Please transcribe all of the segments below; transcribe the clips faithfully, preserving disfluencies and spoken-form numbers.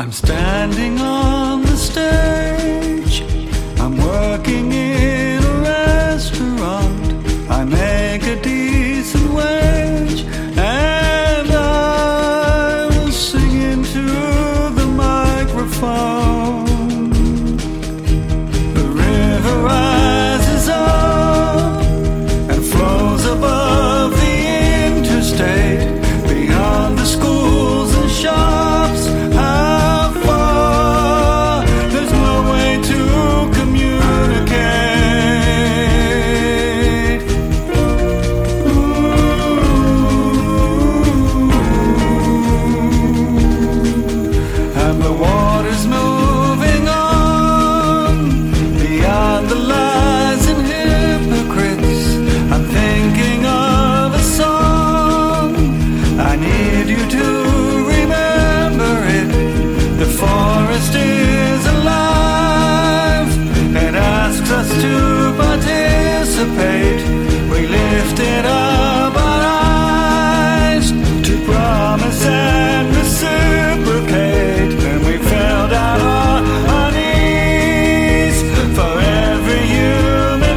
I'm standing on the stage. I'm working in a restaurant. I make a decent wage, and I will sing into the microphone. The river rises up and flows above the interstate, beyond the schools and shops. How far? There's no way to communicate. Ooh. And the water's moving on beyond the lies and hypocrites. I'm thinking of a song. I need you to remember it. The forest is alive and asks us to participate. We lifted up our eyes to promise and reciprocate, and we fell down on our knees for every human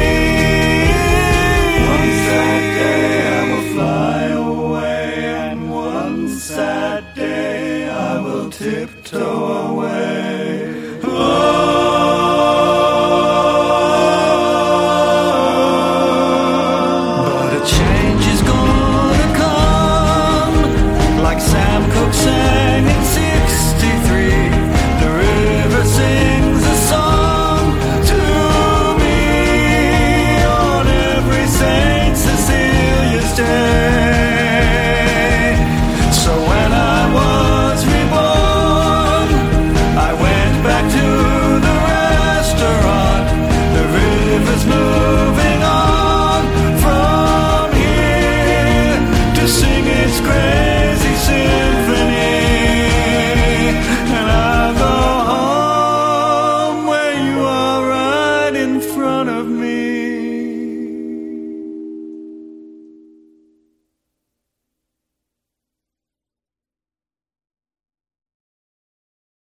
being. One sad day I will fly away, and one sad day I will tiptoe away.